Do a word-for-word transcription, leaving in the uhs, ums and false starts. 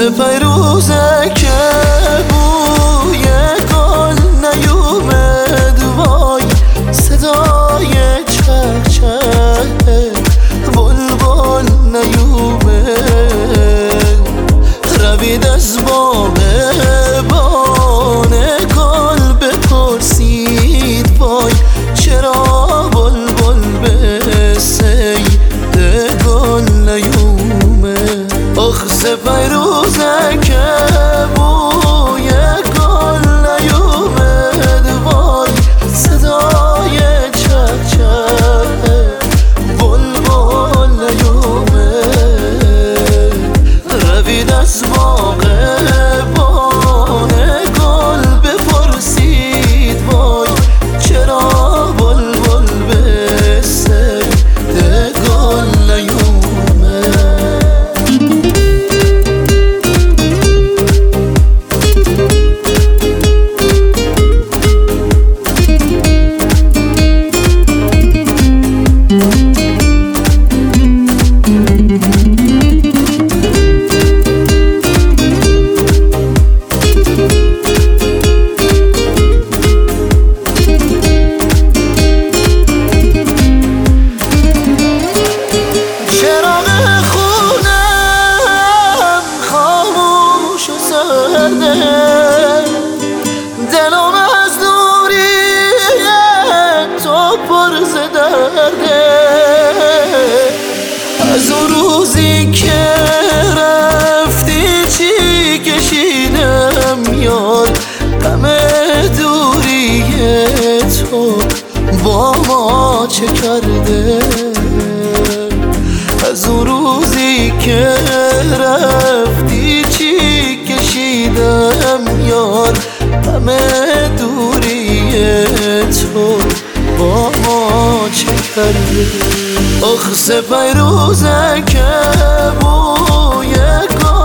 پیروزه که بوی گل نیومد، وای صدای چه چه بلبل نیومد. روید از باغ بان گل بپرسید، وای چرا بلبل به صید گل نیومد. آخ سه پیروزه که بوی گل نیومد، وای صدای چه چه بلبل نیومد. روید از باغ بان گل بپرسید، وای چرا بلبل به صید گل نیومد. دلم از دوری تو پر ز درده، از اون روزی که رفتی چی کشیدم یار. غم دوری تو با ما چه کرده، از اون روزی که رفتی چی کشیدم یار. همه دوری تو با ما چه کرده. آخ سه پیروزه که بوی گل